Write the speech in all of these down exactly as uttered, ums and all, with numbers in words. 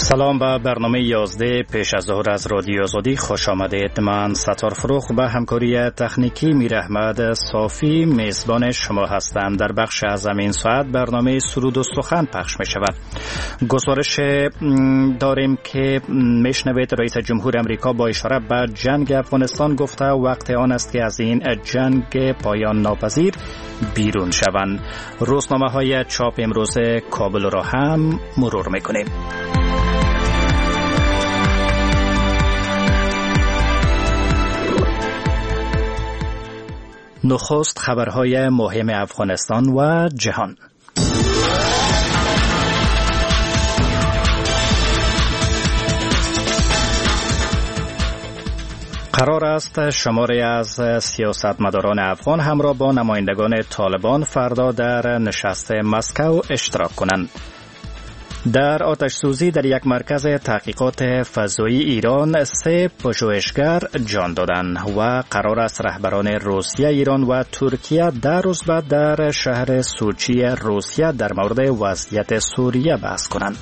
سلام به برنامه یازده پیش از ظهر از رادیو آزادی خوش آمدید. من ستار فروخ به همکاری تکنیکی میر احمد صافی میزبان شما هستم. در بخش از این ساعت برنامه سرود و سخن پخش می شود. گزارش داریم که میشنوید رئیس جمهور امریکا با اشاره به جنگ افغانستان گفته وقت آن است که از این جنگ پایان ناپذیر بیرون شوند. روزنامه های چاپ امروز کابل را هم مرور میکنیم. نخست خبرهای مهم افغانستان و جهان. قرار است شماری از سیاستمداران افغان همراه با نمایندگان طالبان فردا در نشست مسکو اشتراک کنند. در آتش سوزی در یک مرکز تحقیقات فضایی ایران سه پژوهشگر جان دادند و قرار است رهبران روسیه، ایران و ترکیه در روز بعد در شهر سوچی روسیه در مورد وضعیت سوریه بحث کنند.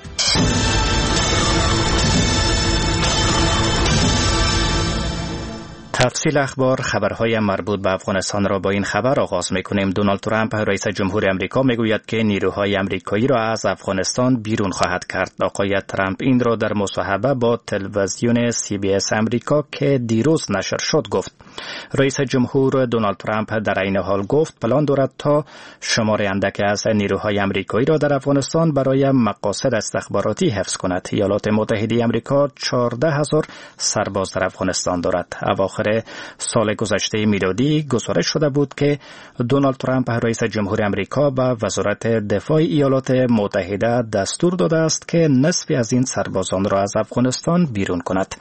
تفصیل اخبار خبرهای مربوط به افغانستان را با این خبر آغاز می‌کنیم. دونالد ترامپ رئیس جمهور امریکا میگوید که نیروهای امریکایی را از افغانستان بیرون خواهد کرد. آقای ترامپ این را در مصاحبه با تلویزیون سی بی اس امریکا که دیروز نشر شد گفت. رئیس جمهور دونالد ترامپ در این حال گفت پلان دارد تا شمار اندکی از نیروهای امریکایی را در افغانستان برای مقاصد استخباراتی حفظ کند. ایالات متحده امریکا چهارده هزار سرباز در افغانستان دارد. اواخر سال گذشته میلادی گزارش شده بود که دونالد ترامپ رئیس جمهور امریکا به وزارت دفاع ایالات متحده دستور داده است که نصفی از این سربازان را از افغانستان بیرون کند.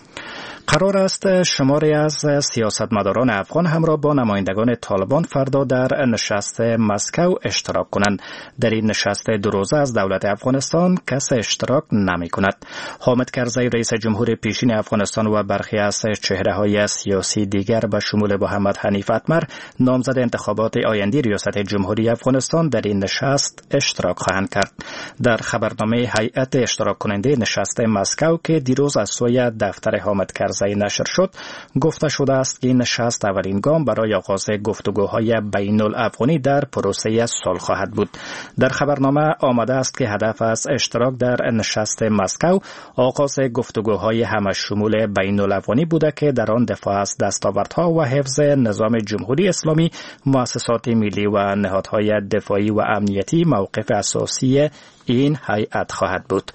قرار است شماری از سیاستمداران افغان همراه با نمایندگان طالبان فردا در نشست مسکو اشتراک کنند. در این نشست دو روزه از دولت افغانستان کس اشتراک نمی کند. حامد کرزی رئیس جمهور پیشین افغانستان و برخی از چهره‌های سیاسی دیگر به شمول محمد حنیف اتمر نامزد انتخابات آینده ریاست جمهوری افغانستان در این نشست اشتراک خواهند کرد. در خبرنامه هیئت اشتراک کننده نشست مسکو که دیروز از سوی دفتر حامد کرزی نشر شد گفته شده است که این نشست اولین گام برای آغاز گفتگوهای بین الافغانی در پروسه صلح خواهد بود. در خبرنامه آمده است که هدف از اشتراک در نشست مسکو آغاز گفتگوهای همشمول بین الافغانی بوده که در آن دفاع از دستاوردها و حفظ نظام جمهوری اسلامی، مؤسسات ملی و نهادهای دفاعی و امنیتی موقف اساسی این هیئت خواهد بود.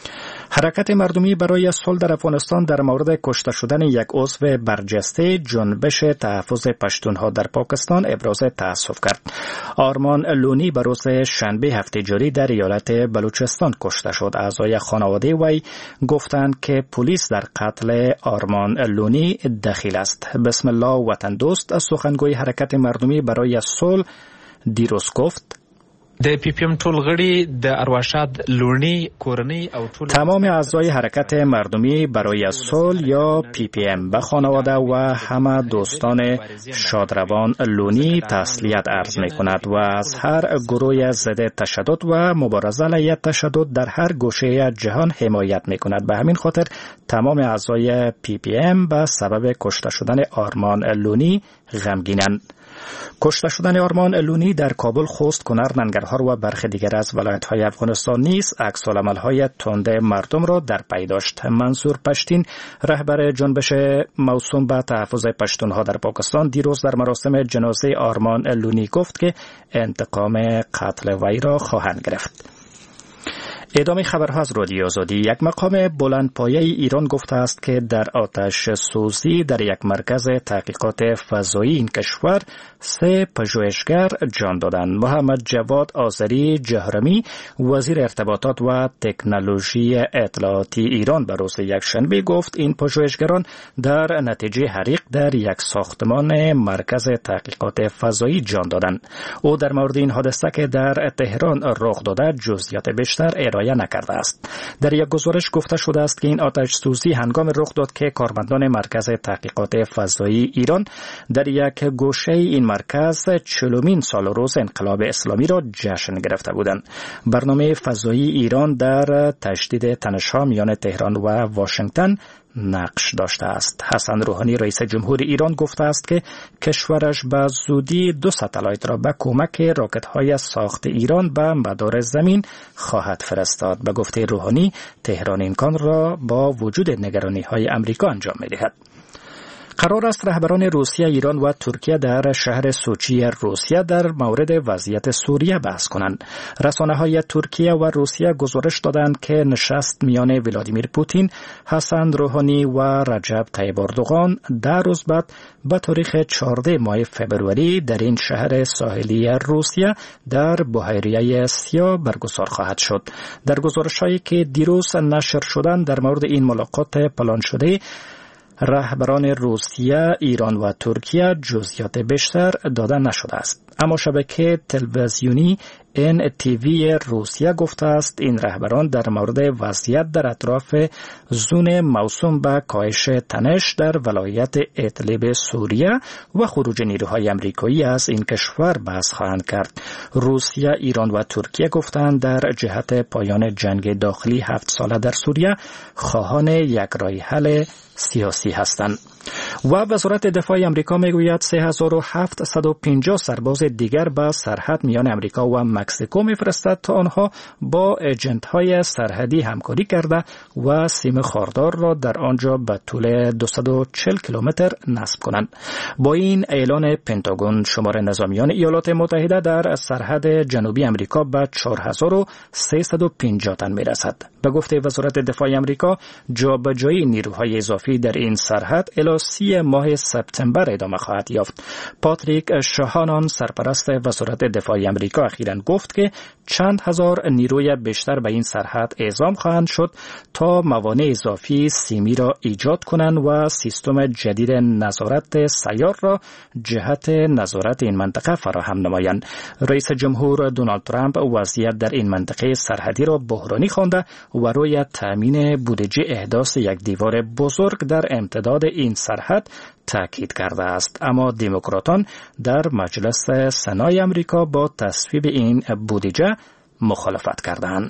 حرکت مردمی برای صلح در افغانستان در مورد کشته شدن یک عضو برجسته جنبش تحفظ پشتونها در پاکستان ابراز تأسف کرد. آرمان لونی به روز شنبه هفته جاری در ایالت بلوچستان کشته شد. اعضای خانواده وی گفتند که پلیس در قتل آرمان لونی دخیل است. بسم الله وطن دوست سخنگوی حرکت مردمی برای صلح دیروز گفت د پی پی ام ټول غړي د ارواښاد لونی کورنۍ او ټول تمام اعضای حرکت مردمی برای صلح یا پی پی ام به خانواده و همه دوستان شادروان لونی تسلیت عرض می کند و از هر گروه ضد تشدد و مبارزه علیه تشدد در هر گوشه جهان حمایت می کند. به همین خاطر تمام اعضای پی پی ام به سبب کشته شدن آرمان لونی غمگینند. کشته شدن آرمان لونی در کابل، خوست، کنر، ننگرهار و برخی دیگر از ولایت‌های افغانستان نیز عکس‌العمل‌های تند مردم را در پی داشت. منصور پشتین رهبر جنبش موسوم به تحفظ پشتونها در پاکستان دیروز در مراسم جنازه آرمان لونی گفت که انتقام قتل وی را خواهند گرفت. ادامه خبرها از رادیو آزادی. یک مقام بلندپایه ایران گفته است که در آتش سوزی در یک مرکز تحقیقات فضایی این کشور سه پژوهشگر جان دادند. محمد جواد آذری جهرمی وزیر ارتباطات و تکنولوژی اطلاعاتی ایران به روز یکشنبه گفت این پژوهشگران در نتیجه حریق در یک ساختمان مرکز تحقیقات فضایی جان دادند. او در مورد این حادثه که در تهران رخ داده جزئیات بیشتر ارائه رعایت نکرده است. در یک گزارش گفته شده است که این آتش سوزی هنگام رخ داد که کارمندان مرکز تحقیقات فضایی ایران در یک گوشه این مرکز چهلمین سال روز انقلاب اسلامی را جشن گرفته بودند. برنامه فضایی ایران در تشدید تنش‌ها میان تهران و واشنگتن نقش داشته است. حسن روحانی رئیس جمهور ایران گفته است که کشورش به زودی دو ستلایت را به کمک راکت‌های ساخت ایران به مدار زمین خواهد فرستاد. به گفته روحانی تهران این کار را با وجود نگرانی‌های امریکا انجام می‌دهد. قرار است رهبران روسیه، ایران و ترکیه در شهر سوچی روسیه در مورد وضعیت سوریه بحث کنند. رسانه‌های ترکیه و روسیه گزارش دادند که نشست میان ولادیمیر پوتین، حسن روحانی و رجب طیب اردوغان در روز بعد به تاریخ چهاردهم ماه فوریه در این شهر ساحلی روسیه در بحیره سیاه برگزار خواهد شد. در گزارش‌هایی که دیروز نشر شدند در مورد این ملاقات پلان شده، رهبران روسیه، ایران و ترکیه جزئیات بیشتر داده نشده است. اما شبکه تلویزیونی ان تی وی روسیه گفته است این رهبران در مورد وضعیت در اطراف زون موسوم به کاهش تنش در ولایت ادلب سوریه و خروج نیروهای آمریکایی از این کشور بحث خواهند کرد. روسیه، ایران و ترکیه گفتند در جهت پایان جنگ داخلی هفت ساله در سوریه خواهان یک راه حل سیاسی هستند. و وزارت دفاع آمریکا میگوید سه هزار و هفتصد و پنجاه سرباز دیگر به سرحد میان آمریکا و مکزیکو میفرستد تا آنها با ایجنت‌های سرحدی همکاری کرده و سیم خاردار را در آنجا به طول دویست و چهل کیلومتر نصب کنند. با این اعلان پنتاگون شمار نظامیان ایالات متحده در سرحد جنوبی آمریکا به چهار هزار و سیصد و پنجاه تن میرسد. به گفته وزارت دفاع آمریکا، جابجایی نیروهای اضافی در این سرحد الی سی ماه سپتامبر ادامه خواهد یافت. پاتریک شاهانان، سرپرست وزارت دفاع آمریکا، اخیراً گفت که چند هزار نیروی بیشتر به این سرحد اعزام خواهند شد تا موانع اضافی سیمی را ایجاد کنند و سیستم جدید نظارت سیار را جهت نظارت این منطقه فراهم نمایند. رئیس جمهور دونالد ترامپ وضعیت در این منطقه سرحدی را بحرانی خوانده و روی تامین بودجه احداث یک دیوار بزرگ در امتداد این سرحد تاکید کرده است. اما دموکراتان در مجلس سنای آمریکا با تصویب این بودجه مخالفت کردند.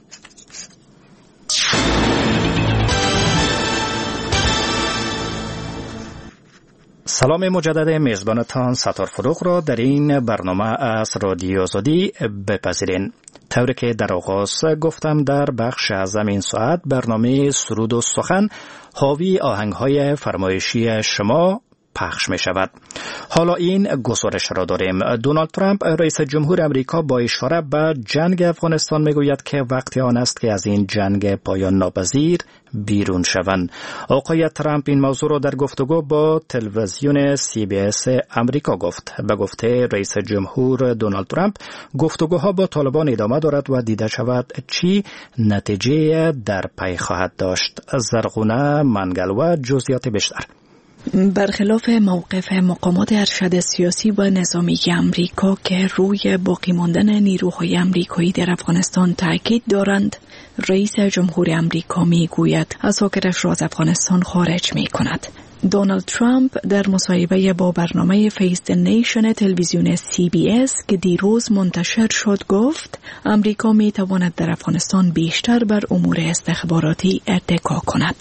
سلام مجدد میزبانتان ستار فروغ را در این برنامه از رادیو آزادی بپذیرین. طوری که در آغاز گفتم در بخش اعظم این ساعت برنامه سرود و سخن حاوی آهنگ‌های فرمایشی شما پخش می شود. حالا این گزارش را داریم. دونالد ترامپ رئیس جمهور امریکا با اشاره به جنگ افغانستان می گوید که وقت آن است که از این جنگ پایان ناپذیر بیرون شوند. آقای ترامپ این موضوع را در گفتگو با تلویزیون سی بی اس امریکا گفت. به گفته رئیس جمهور دونالد ترامپ، گفتگوها با طالبان ادامه دارد و دیده شود چی نتیجه در پی خواهد داشت. زرغونه منگلوه جزئیات بیشتر. برخلاف موقف مقامات ارشد سیاسی و نظامی امریکا که روی باقی ماندن نیروهای امریکایی در افغانستان تاکید دارند، رئیس جمهور امریکا می گوید عساکرش را از افغانستان خارج می کند. دونالد ترامپ در مصاحبه با برنامه فیس دی نیشن تلویزیون سی بی اس که دیروز منتشر شد گفت امریکا می تواند در افغانستان بیشتر بر امور استخباراتی اتکا کند.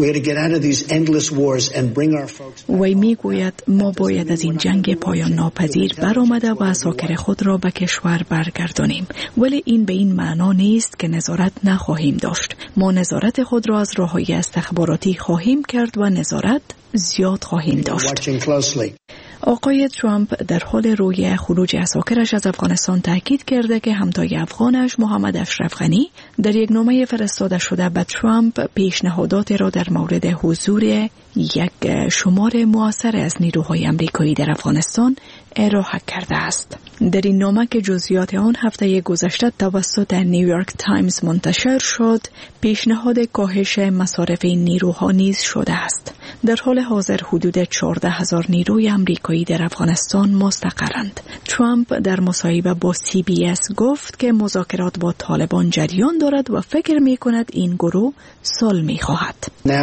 وی می گوید ما باید از این جنگ پایان ناپذیر برآمده و عساکر خود را به کشور برگردانیم، ولی این به این معنا نیست که نظارت نخواهیم داشت. ما نظارت خود را از راه‌های استخباراتی خواهیم کرد و نظارت زیاد خواهیم داشت. آقای ترامپ در حال روی خروج عساکرش از افغانستان تاکید کرده که همتای افغانش محمد اشرف غنی در یک نامه فرستاده شده به ترامپ پیشنهادات را در مورد حضور یک شمار مؤثر از نیروهای امریکایی در افغانستان ارائه کرده است. در این نامه که جزئیات آن هفته گذشته توسط نیویورک تایمز منتشر شد، پیشنهاد کاهش مصارف این نیروها نیز شده است. در حال حاضر حدود چهارده هزار نیروی امریکایی در افغانستان مستقرند. ترامپ در مصاحبه با سی بی اس گفت که مذاکرات با طالبان جریان دارد و فکر می کند این گروه صلح می خواهد.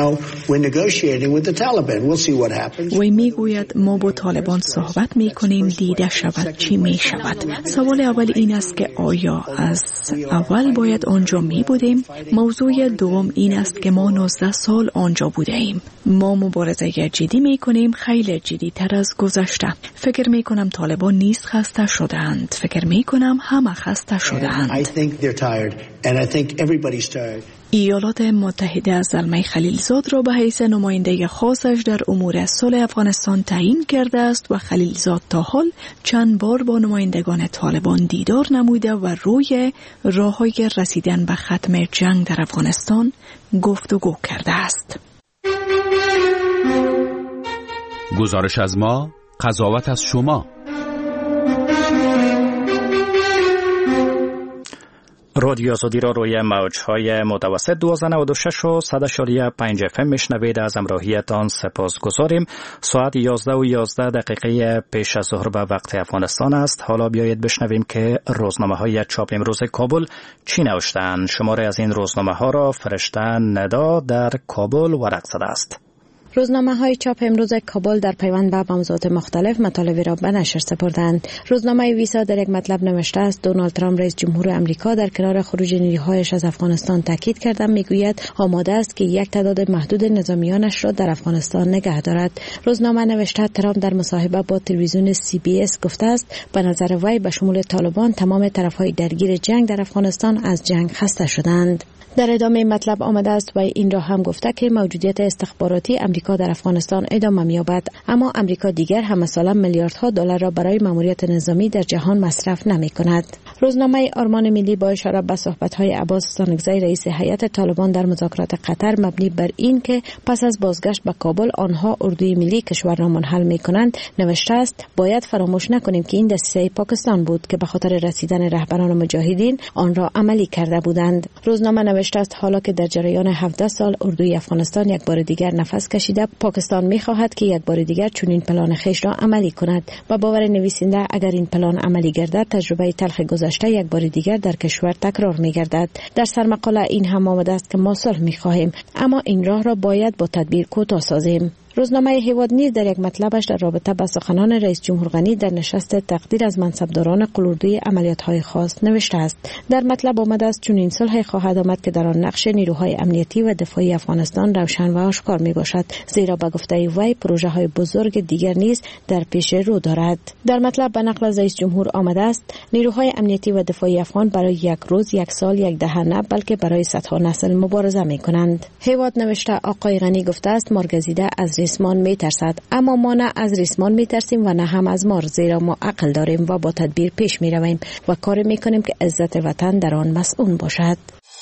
وی می گوید ما با طالبان صحبت می کنیم، دیده شود چی می شود. سوال اول این است که آیا از اول باید آنجا می بودیم؟ موضوع دوم این است که ما نوزده سال آنجا بوده ایم. ما مبارزه جدی می کنیم، خیلی جدی تر از گذشته. فکر می کنم طالبان نیز خسته شدند. فکر می کنم همه خسته شدند. ایالات متحده از زلمه خلیلزاد را به حیث نماینده خاصش در امور صلح افغانستان تعیین کرده است و خلیلزاد تا حال چند بار با نمایندگان طالبان دیدار نموده و روی راه‌های رسیدن به ختم جنگ در افغانستان گفتگو کرده است. گزارش از ما، قضاوت از شما. رادیو آزادی را روی موج‌های متوسط دویست و نود و شش و صد و شش پنج اف ام میشنوید. از همراهیتان سپاسگزاریم. ساعت یازده و یازده دقیقه پیش از ظهر به وقت افغانستان است. حالا بیایید بشنویم که روزنامه‌های چاپ امروز کابل چی نوشتند. شماره از این روزنامه‌ها را فرشته ندا در کابل ورق زده است. روزنامه های چاپ امروز کابل در پیوند به موضوعات مختلف مطالبی را به نشر سپردند. روزنامه ویسا در یک مطلب نوشته است دونالد ترامپ رئیس جمهور آمریکا در کنار خروج نیروهایش از افغانستان تاکید کرده میگوید آماده است که یک تعداد محدود نظامیانش را در افغانستان نگه دارد. روزنامه نوشته ترامپ در مصاحبه با تلویزیون سی بی اس گفته است به نظر وی به شمول طالبان تمام طرفهای درگیر جنگ در افغانستان از جنگ خسته شدند. در ادامه مطلب آمده است و این را هم گفته که موجودیت استخباراتی امریکا در افغانستان ادامه می‌یابد، اما امریکا دیگر همساله میلیاردها دلار را برای ماموریت نظامی در جهان مصرف نمی‌کند. روزنامه آرمان ملی با اشاره به صحبت‌های عباس ستانکزی رئیس هیئت طالبان در مذاکرات قطر مبنی بر این که پس از بازگشت به کابل آنها اردوی ملی کشور را منحل می‌کنند نوشته است باید فراموش نکنیم که این دسیسه پاکستان بود که به خاطر رسیدن رهبران مجاهدین آن را عملی کرده بودند. روزنامه نوشته است حالا که در جریان هفده سال اردوی افغانستان یک بار دیگر نفس کشیده، پاکستان می‌خواهد که یک بار دیگر چنین پلان خویش را عملی کند. با باور نویسنده اگر این پلان عملی گردد تجربه تلخ گذشته یک بار دیگر در کشور تکرار می‌گردد. در سرمقاله این هم آمده است که ما صلح می‌خواهیم، اما این راه را باید با تدبیر کوتاه سازیم. روزنامه هیواد نیز در یک مطلبش در رابطه با سخنان رئیس جمهور غنی در نشست تقدیر از منصبداران قلوردوی عملیات‌های خاص نوشته است. در مطلب آمده است چون این صلح خواهد آمد که در آن نقش نیروهای امنیتی و دفاعی افغانستان روشن و آشکار میباشد، زیرا به گفته وی پروژه‌های بزرگ دیگر نیز در پیش رو دارد. در مطلب به نقل از رئیس جمهور آمده است نیروهای امنیتی و دفاعی افغان برای یک روز، یک سال، یک دهه نه بلکه برای صدها نسل مبارزه میکنند. هیواد نوشته آقای غنی گفته است مارگزیده از ریسمان میترسد، اما ما نه از ریسمان میترسیم و نه هم از مار، زیرا ما عقل داریم و با تدبیر پیش میرویم و کار میکنیم که عزت وطن در آن مسئول باشد.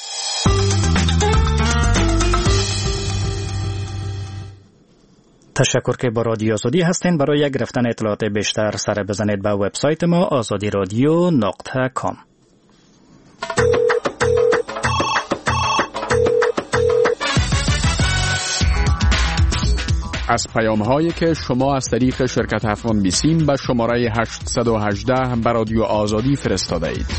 تشکر که با رادیو آزادی هستین. برای گرفتن اطلاعات بیشتر سر بزنید به وبسایت ما آزادی رادیو نقطه کام. از پیام‌هایی که شما از طریق شرکت افغان بیسیم به شماره هشت یک هشت به رادیو آزادی فرستاده اید.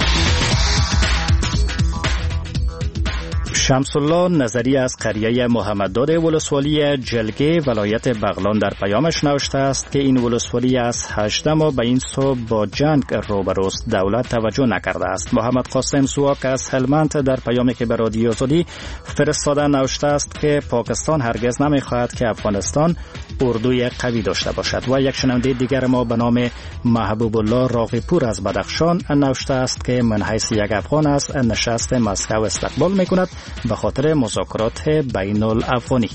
شمس الله نظری از قریه محمدداد ولسوالی جلگه ولایت بغلان در پیامش نوشته است که این ولسوالی از هجده ماه به این سو با جنگ روبروست، دولت توجه نکرده است. محمد قاسم سواک از هلمند در پیامی که به رادیو آزادی فرستاده نوشته است که پاکستان هرگز نمیخواهد که افغانستان اردوی قوی داشته باشد. و یک شنونده دیگر ما به نام محبوب الله راقی پور از بدخشان نوشته است که من حیث یک افغان است نشست مسکو استقبال میکند به خاطر مذاکرات بین الافغانی.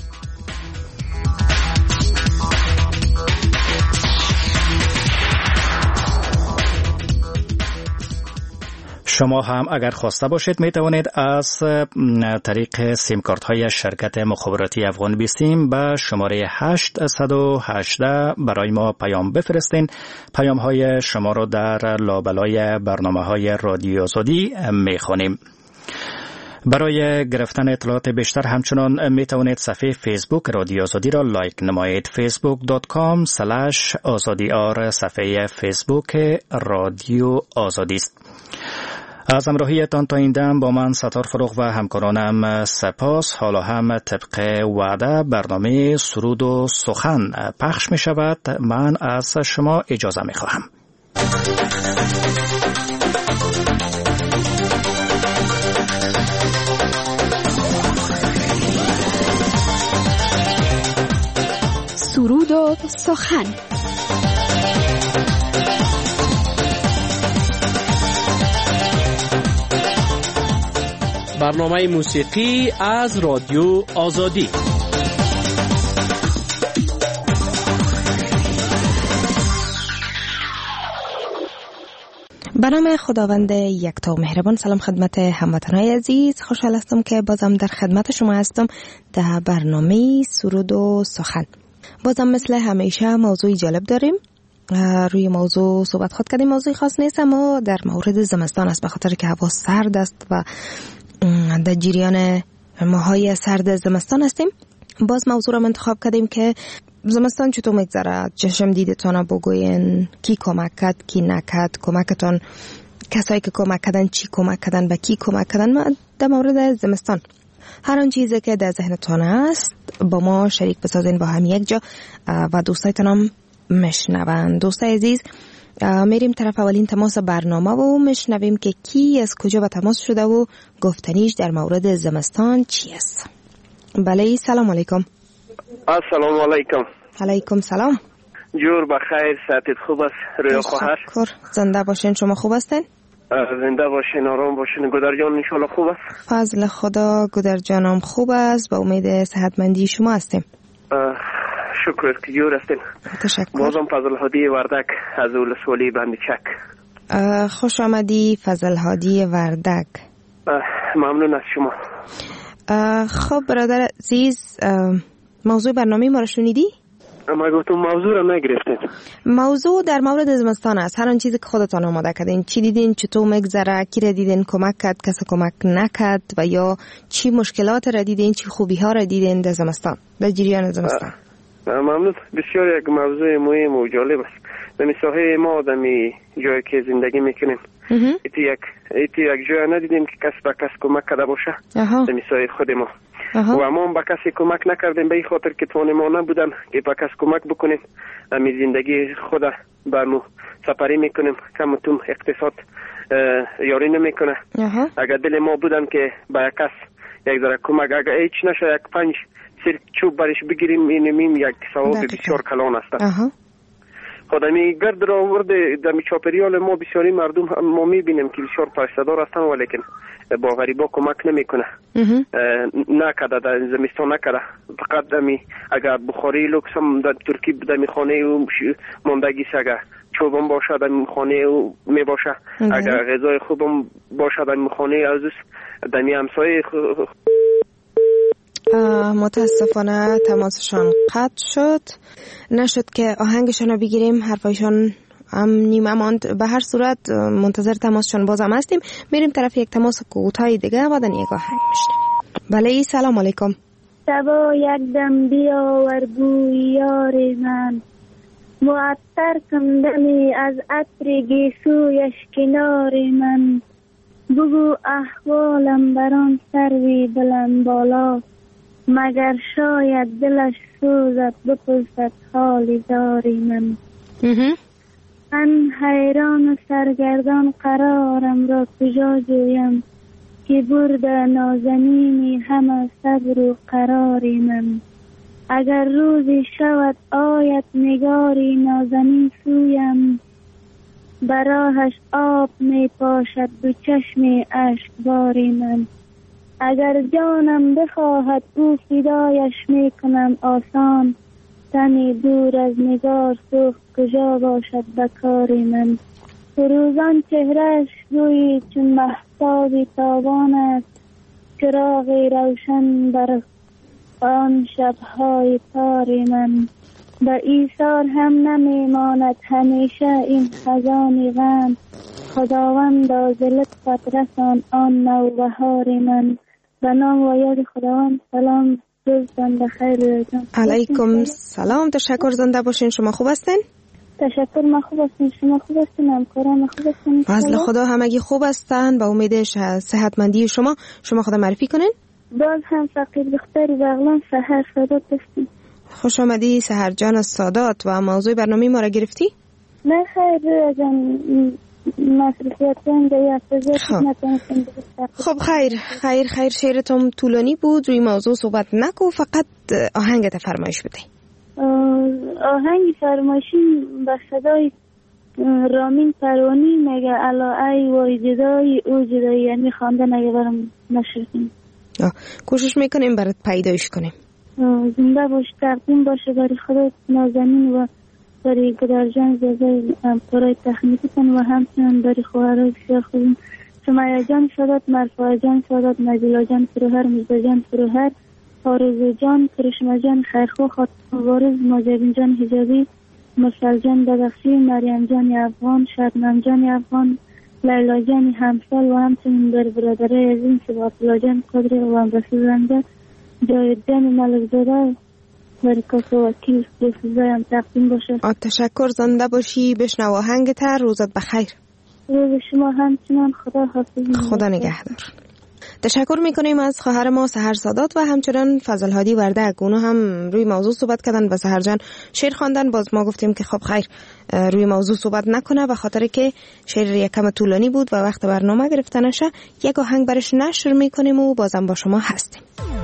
شما هم اگر خواسته باشید می توانید از طریق سیم کارت های شرکت مخابراتی افغان بیسیم به شماره هشت یک هشت برای ما پیام بفرستین. پیام های شما را در لابلای برنامه های رادیو آزادی می خوانیم. برای گرفتن اطلاعات بیشتر همچنان می توانید صفحه فیسبوک رادیو آزادی را لایک نمایید. فیسبوک دات کام سلش آزادی آر صفحه فیسبوک رادیو آزادی است. از همراهیتان تا این دم با من ستار فروغ و همکارانم سپاس. حالا هم طبق وعده برنامه سرود و سخن پخش می شود. من از شما اجازه می خواهم. سرود و سخن. برنامه موسیقی از رادیو آزادی. به نام خداوند یکتا و مهربان. سلام خدمت هموطنان عزیز، خوشحال هستم که بازم در خدمت شما هستم در برنامه سرود و سخن. بازم مثل همیشه موضوعی جالب داریم. روی موضوع صحبت خود کردیم. موضوعی خاص نیست اما در مورد زمستان است، به خاطر که هوا سرد است و در جریان ماهای سرد زمستان هستیم. باز موضوع را انتخاب کردیم که زمستان چطور میگذره، چشم دیدتان بگوین، کی کمک کرد کی نکرد، کمکتان کسایی که کمک کردن چی کمک کردن، به کی کمک کردن. در مورد زمستان هر آن چیزی که در ذهنتان است با ما شریک بسازین با هم یک جا و دوستایتان هم مشنون. دوستای عزیز، میریم طرف اولین تماس برنامه و مشنویم که کی از کجا به تماس شده و گفتنیش در مورد زمستان چی است. بله، سلام علیکم. السلام علیکم. علیکم سلام. جور بخیر، صحتت خوب است؟ رویا خواهر زنده باشین. شما خوب هستین؟ زنده باشین، آرام باشین. گودر جان انشالله خوب است؟ فضل خدا گودر جانم خوب است، با امید صحتمندی شما هستیم. شکر است که جور هستین. تشکر. بازم فضل هادی وردک از ولسوالی بند چک. خوش آمدی فضل هادی وردک. ممنون از شما. خب برادر عزیز، موضوع برنامه ما را شنیدی؟ ما گفتم موضوع را نگرفتین. موضوع در مورد زمستان است. هر آن چیزی که خودتان آماده کردین، چی دیدین، چطور میگذره، کی را دیدین کمک کرد، کسی کمک نکرد و یا چی مشکلات را دیدین، چی خوبی ها را دیدین در زمستان، در جریان زمستان. ممنون. بسیار یک موضوع مهم و جالب است. در ساحه ما در جایی که زندگی میکنیم ایتی یک ایتی یک جای ندیدیم که کس به کس کمک کرده باشه. در ساحه خود ما اها. و ما به کسی کمک نکردیم به این خاطر که توان ما نبودن که به کس کمک بکنیم. امی زندگی خود برمو سپری میکنیم، کمتون اقتصاد یاری نمیکنه. اگر دل ما بودن که به کس یک ذره کمک، اگر هیچ نشه یک پنج سر چوب برش بگیریم، اینمیم یک ثواب بسیار کلان است. خدامی گرد را آورده در چاپریال ما بسیاری مردم ما میبینیم که بسیار پرستادار هستن ولیکن با غریبا کمک نمیکنه. نکده در زمستان نکده. فقط دمی اگر بخاری لوکس هم در ترکی دمی خانه او ماندگی اگر چوبم باشه دمی خانه او می باشه، اگر غذای خوبم باشه دمی خانه ازوس دمی همسایه خ... متاسفانه تماسشان قطع شد، نشد که آهنگشان رو بگیریم. حرفایشان هم نیمه ماند. به هر صورت منتظر تماسشان باز هم هستیم. میریم طرف یک تماس کوتاه دیگه و بعد یک آهنگ میشنویم. بله، سلام علیکم. شبا یک دم بیاور بوی یار من، معطر کم دمی از عطر گیسویش کنار من. بگو احوالم بران سروی بلند بالا، مگر شاید دلش سوزد بپرسد حال داری من. من حیران و سرگردان قرارم را کجا جویم، که برد نازنینی همه صبر و قراری من. اگر روزی شود آید نگاری نازنین سویم، براهش آب می پاشد دو چشم اشکباری من. اگر جانم بخواهد او فدایش می کنم آسان، تنی دور از نگار سوخت کجا باشد بکاری من. فروزان چهرهش روی چون مهتاب تابان است، چراغی روشن بر آن شبهای تار من. به ایثار هم نمیماند همیشه این خزان غم، خداوند از لطفت رسان آن نوبهار من. به نام و یاد خداوند. سلام، روزتان بخیر. علیکم سلام، تشکر، زنده باشین. شما خوب هستین؟ تشکر، من خوب هستم. شما خوب هستین؟ همکاران خوب هستین؟ فضل خدا همگی خوب هستن. با امید صحتمندی شما. شما خود معرفی کنین. باز هم فقیر بختاری بغلان سحر سادات هستیم. خوش آمدی سحر جان از سادات. و موضوع برنامه ما را گرفتی؟ نه خیر جان، مصرفیت کنده خب خیر خیر خیر شعرتم طولانی بود، روی موضوع صحبت نکو، فقط آهنگت فرمایش بده. آهنگ فرمایشی به صدای رامین پروانی میگه الا ای وای جدای او جدای، یعنی خواندن اگه برام نشر کنیم. کوشش میکنیم برات پیدایش کنیم. زنده باش، تقدیم باشه برای خدا نازنین و برای گدرجان زیزای همکارای تخنیکتون و همچنان برای خواهرای بسیار خوبیم، سمیه جان سادات، مرفوع جان سادات، نجلا جان فروهر، مزدا جان فروهر، آرزو جان، کرشمه جان خیرخو، خاطر وارز، ماجبین جان حجابی، مرسل جان بدخشی، مریم جان افغان، شبنم جان افغان، لیلا جان همسال و همچنین بر برادرای عزیز سبات الله جان قدر و امبسی زنده، جاید جان ملک زاده برای کاسه وکیل دوستزایم تقدیم باشه. تشکر، زنده باشی. بشنو آهنگت. روزت بخیر. روز شما همچنان. خدا حافظ. خدا نگهدار. تشکر میکنیم از خواهر ما سحر سادات و همچنان فضل هادی وردک. اونا هم روی موضوع صحبت کردن و سحر جان شعر خواندن. باز ما گفتیم که خب خیر روی موضوع صحبت نکنه و خاطر که شعر یکم طولانی بود و وقت برنامه گرفته نشه، یک آهنگ برش نشر میکنیم و بازم با شما هستیم.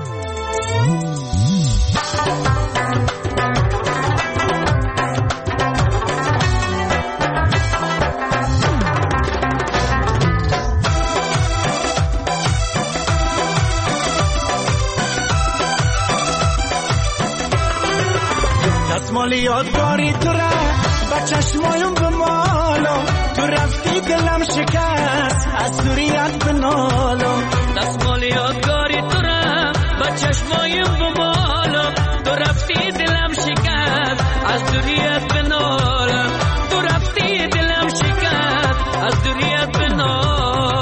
دستمال یادگاری تو را با چشمایم بمالم، تو رفتی دلم شکست از دوریت بنالم. دستمال یادگاری تو را با چشمایم بمالم، تو رفتی دلم شکست از دوریت بنالم. تو رفتی دلم شکست از دوریت بنالم.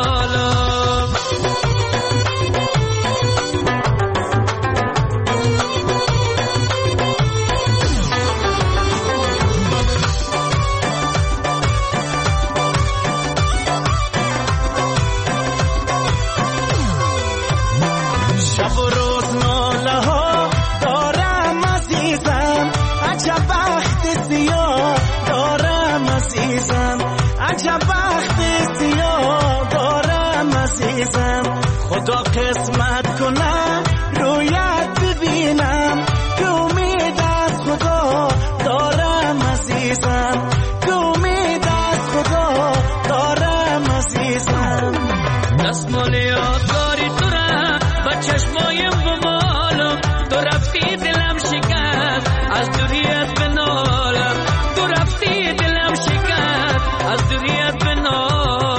خدا قسمت کنه رویت ببینم، که امید از خدا دارم عزیزم، که امید از خدا دارم عزیزم. دستمال یادگاری تو را با چشمایم بمالم، تو رفتی دلم شکست از دوریت بنالم. تو رفتی دلم شکست از دوریت بنالم.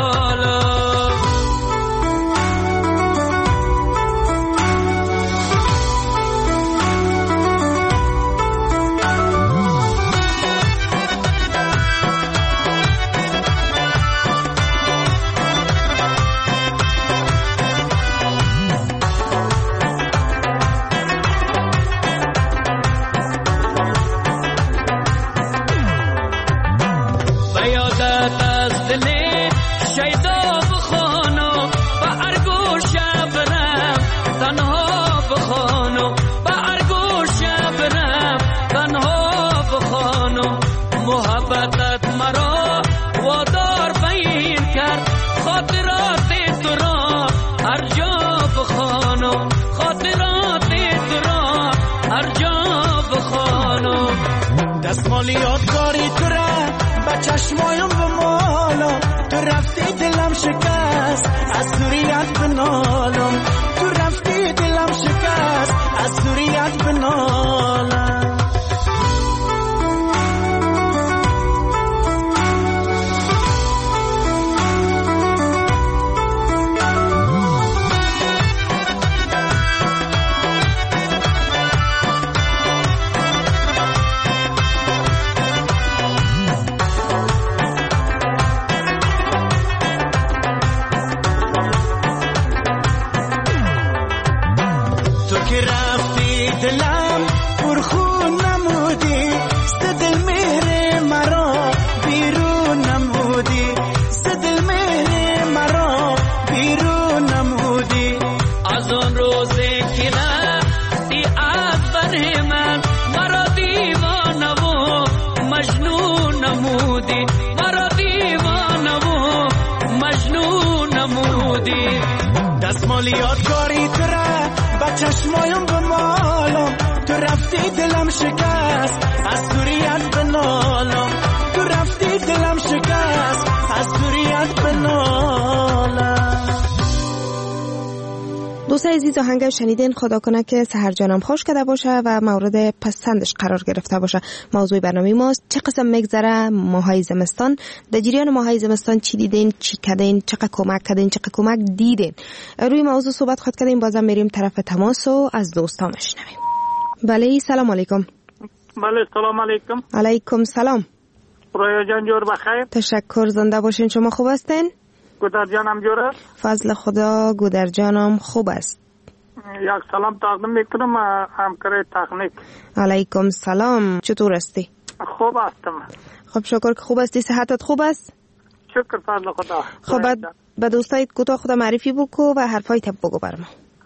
دستمال یادگاری تو را با چشمایم بمالم، تو رفتی دلم شکست از دوریت بنالم. تو رفتی دلم شکست از دوریت بنالم. یادگاری تو را با چشمایم بمالم، تو رفتی دلم شکست از دوریت بنالم، تو رفتی دلم شکست از دوریت بنالم. دوستای عزیز، آهنگ شنیدین خدا کنه که سحر جانم خوش کرده باشه و مورد پسندش قرار گرفته باشه. موضوع برنامه ماست چه قسم میگذره ماهای زمستان. در جریان ماهای زمستان چی دیدین، چی کردین، چقدر کمک کردین، چقدر کمک دیدین. روی موضوع صحبت خود کردیم. بازم میریم طرف تماس و از دوستان میشنویم. بله سلام علیکم. بله سلام علیکم. علیکم سلام. رویا جان جور بخیر. تشکر، زنده باشین. شما خوب هستین؟ گودر جانم جور است. فضل خدا گودر جانم خوب است. یک سلام تقدیم میکنم همکار تکنیک. علیکم سلام. چطور هستی؟ خوب هستم. خب شکر که خوب هستی. صحتت خوب است؟ شکر فضل خدا. خب به دوستای کوتاه خدا معرفی بکو و حرفای تب بگو برام.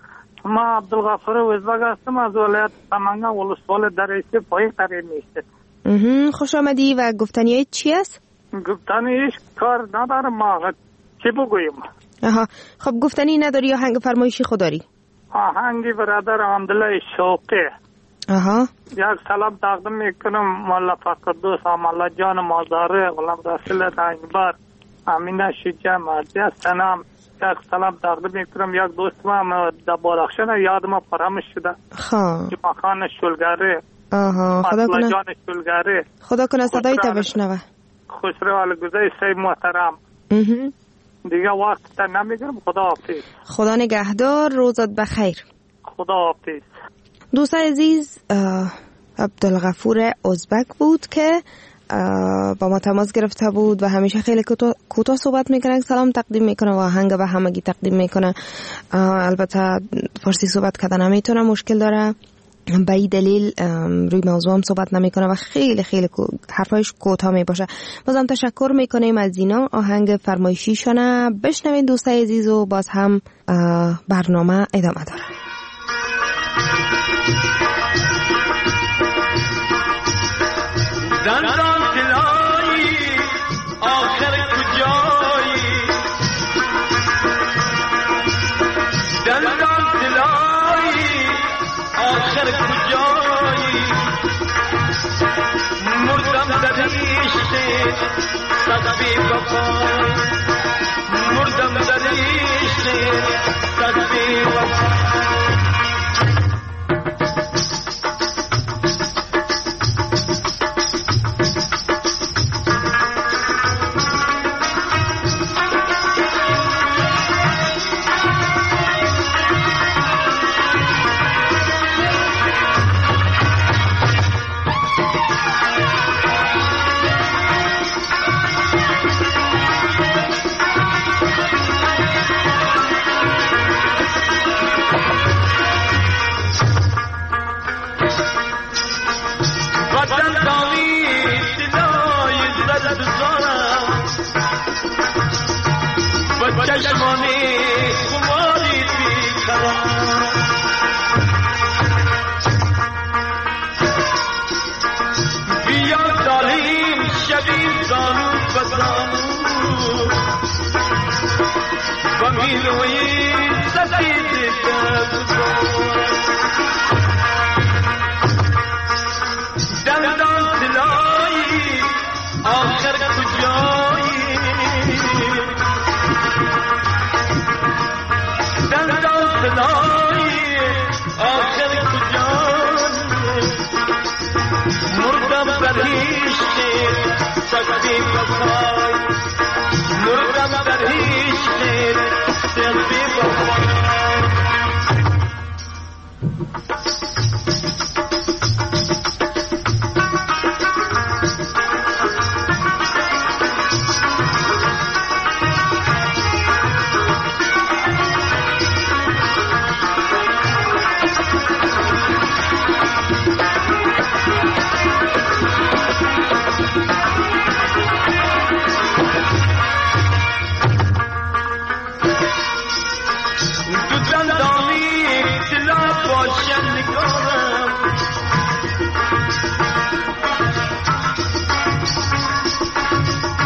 ما عبدالغفور وزبگ هستم از ولایت سمنگان ولسوالی در ایسته پایین قرار میسته. خوش آمدی. و گفتنیت چی است؟ گفتنیش کار ندارم ما. چی بگویم؟ آها خب گفتنی نداری یا آهنگ فرمایشی خود داری؟ آهنگی برادر حمدالله شوقی. آها یک سلام تقدیم میکنم مولا فقدوس مولا جان مازاره غلام رسول رنگبر امینه شجاع مردی سلام. یک سلام تقدیم میکنم یک دوست ما در بارخشن یاد ما فراموش شده. خب جمعه خان شلگری. آها خدا کنه جان شلگری. خدا کنه صدای تو بشنوه. خوشرو الگوزه سی محترم. دیگه وقت تا نمیگرم. خدا حافظ. خدا نگهدار. روزت بخیر. خدا حافظ. دوست عزیز عبدالغفور ازبک بود که با ما تماس گرفته بود و همیشه خیلی کوتاه صحبت میکنه، سلام تقدیم میکنه و آهنگ به همگی تقدیم میکنه. البته فارسی صحبت کردن نمیتونه، مشکل داره، به این دلیل روی موضوع هم صحبت نمیکنه و خیلی خیلی حرفایش کوتاه میباشه. بازم تشکر میکنیم از اینا. آهنگ فرمایشیشونه بشنوین دوستای عزیز و باز هم برنامه ادامه داره. دندان دلایی آخر کجایی، دندان دلایی آخر کجایی، مردم در عشق صدبی وفای، مردم در عشق صدبی وفای.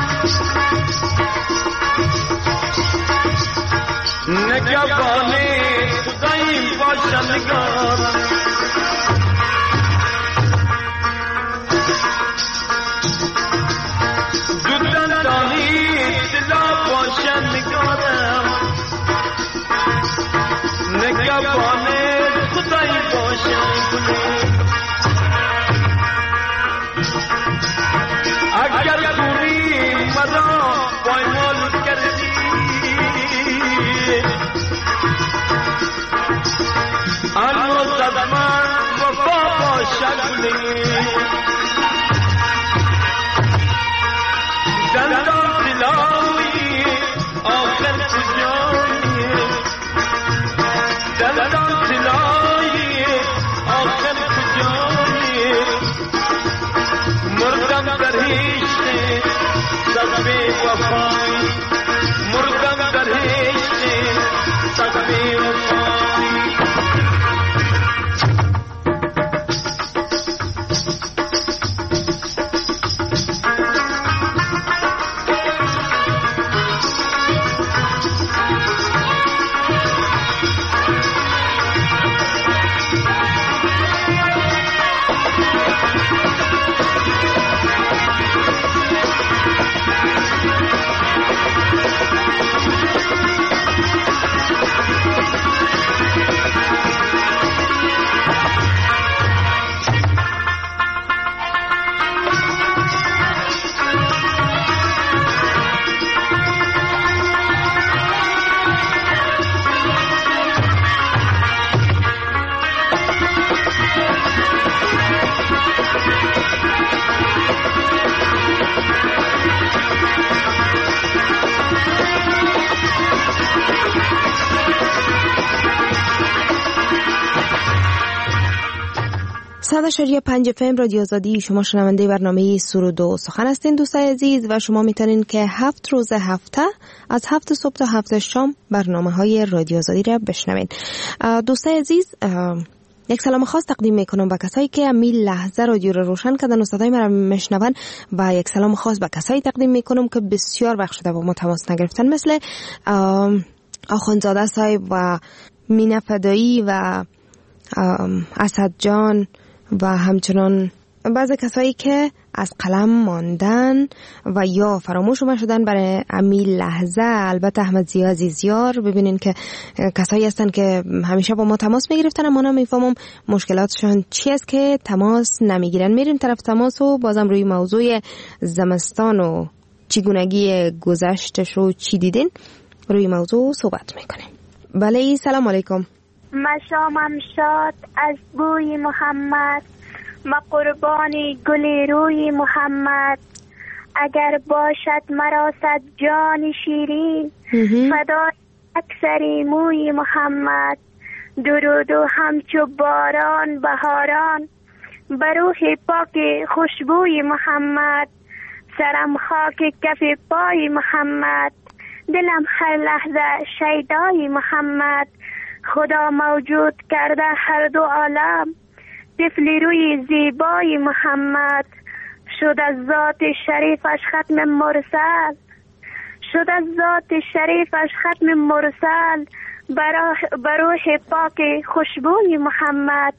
نگهبانی باشم نگارم دودن دانی دلا باشم نگارم نگهبان خدای باشم کنه اگر دوری مرا پایمال کردی هنوز از من وفا باشد کنی دندان دلاوی آخر کجایی دندان دلاوی آخر کجایی مردم در هیچ سبب وفایی مردم در هیچ سبب وفایی صد و شش و پنج اف ام رادیو آزادی، شما شنونده برنامه سرود و سخن هستین دوستای عزیز و شما میتونین که هفت روز هفته از هفت صبح تا هفت شام برنامه های رادیو آزادی را بشنوین. دوستای عزیز، یک سلام خاص تقدیم میکنم به کسایی که همین لحظه رادیو رو روشن کردن و صدای مرا میشنون و یک سلام خاص به کسایی تقدیم میکنم که بسیار وقت شده با ما تماس نگرفتن، مثل آخوندزاده صاحب و مینا فدایی و اسد جان و همچنان بعضی کسایی که از قلم ماندن و یا فراموش شدن برای امی لحظه. البته احمد ضیا عزیزیار، ببینین که کسایی هستن که همیشه با ما تماس میگرفتن اما نمیفهمم مشکلاتشان چی است که تماس نمیگیرن. میریم طرف تماس و بازم روی موضوع زمستان و چگونگی گذشتش رو چی دیدین روی موضوع صحبت میکنیم. بله، سلام علیکم. مشامم شاد از بوی محمد، ما قربانی گل روی محمد. اگر باشد مرا صد جان شیرین، فدای اکثری موی محمد. درود و همچو باران بهاران، بر روح پاک خوشبوی محمد. سرم خاک کف پای محمد، دلم هر لحظه شیدای محمد. خدا موجود کرده هر دو عالم، طفل روی زیبای محمد. شد از ذات شریفش ختم مرسل، شد از ذات شریفش ختم مرسل. بر روح پاک خوشبوی محمد.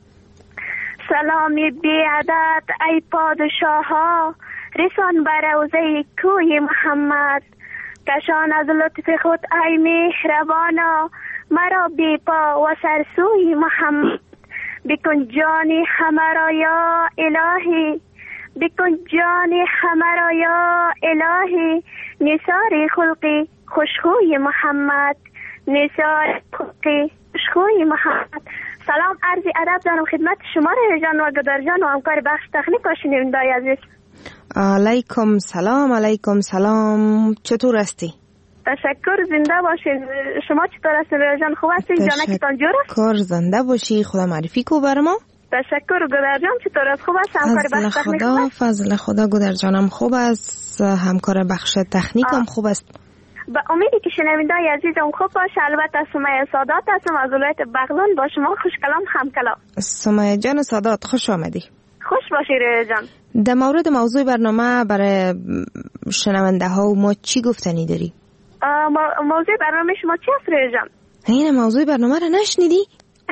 سلامی بی عدد ای پادشاه ها، رسان بر روضه کوی محمد. کشان از لطف خود ای مهربانا، مرا بی پا و سرسوی محمد. بکن جانی همه را یا الهی، بکن جانی همه را یا الهی. نثار خلقی خوشخوی محمد، نثار خلقی خوشخوی محمد. سلام عرض ادب دارم خدمت شما رجان و گدار جان و همکار بخش تکنیک و شنوندای عزیز. علیکم سلام. علیکم سلام، چطور هستی؟ تشکر، زنده باشید. شما چطور هستید رجان؟ خوب هستید؟ جانکتان جور است؟ تشکر، زنده باشی. خدا معرفی کو بر ما. تشکر. گدار جان چطور است؟ خوب است؟ همکار بخش تکنیک خدا فضل خدا. گدار جانم خوب است، همکار بخش تکنیک هم خوب است. با امیدی که شنوندای عزیزم خوب باشه. البته سمیه سادات هستم از ولایت بغلان، با شما خوش کلام هم کلام. سمیه جان سادات، خوش آمدی. خوش باشی رجان. در مورد موضوع برنامه برای شنونده ها و ما چی گفتنی داری؟ موضوع برنامه شما چی است رجان؟ این موضوع برنامه را نشنیدی؟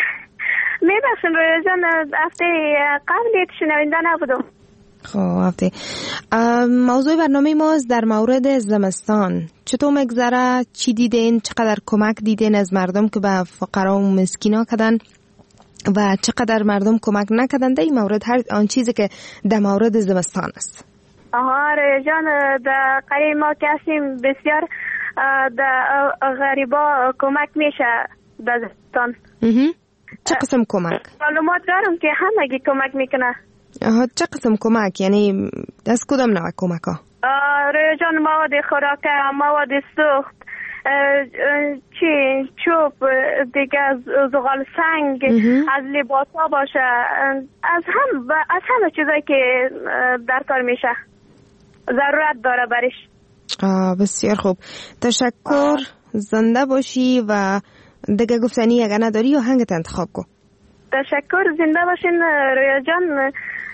میبخشن رویا جان، هفته قبلی شنونده نبودم. خب هفته موضوع برنامه ماست در مورد زمستان. چطور مگذره؟ چی دیدین؟ چقدر کمک دیدین از مردم که به فقرا و مسکینا کدن و چقدر مردم کمک نکدن در این مورد، هر آن چیزی که در مورد زمستان است؟ آها رویا جان، در قریه ما که هستیم بسیار در غریبا کمک میشه در زمستان. چه قسم کمک؟ معلومات دارم که همگی کمک میکنه. آها، چه قسم کمک؟ یعنی از کدام نوع کمک ها؟ رویا جان، مواد خوراکه، مواد سوخت، چی چوب دیگه، زغال سنگ، از لباس ها باشه، از هم از همه چیزایی که در کار میشه ضرورت داره برش. بسیار خوب، تشکر. زنده باشی و دیگه گفتنی اگر نداری یا هنگت انتخاب کن. تشکر، زنده باشین رویا جان.